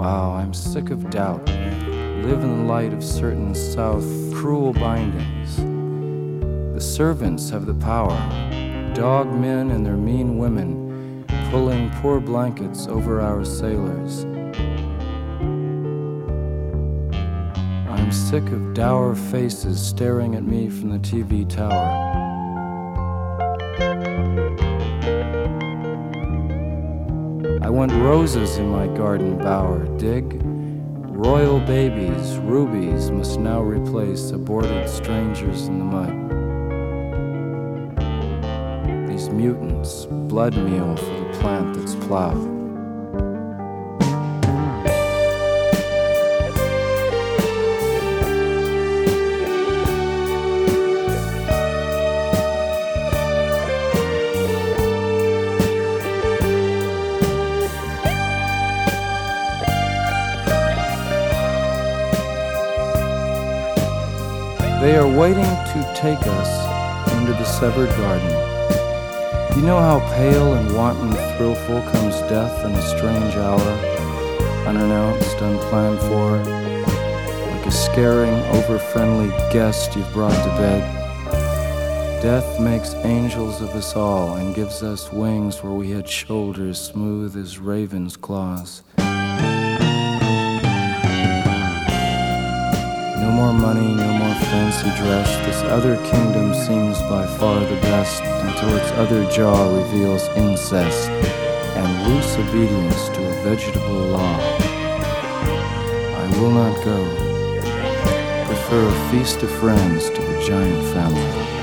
Wow, I'm sick of doubt. Live in the light of certain South cruel bindings. The servants have the power. Dog men and their mean women pulling poor blankets over our sailors. I'm sick of dour faces staring at me from the TV tower. I want roses in my garden bower, dig? Royal babies, rubies must now replace aborted strangers in the mud. These mutants, blood meal for the plant that's plowed. They are waiting to take us into the severed garden. You know how pale and wanton thrillful comes death in a strange hour, unannounced, unplanned for, like a scaring, over-friendly guest you've brought to bed. Death makes angels of us all and gives us wings where we had shoulders smooth as ravens' claws. No more money, no more fancy dress. This other kingdom seems by far the best until its other jaw reveals incest and loose obedience to a vegetable law. I will not go. Prefer a feast of friends to a giant family.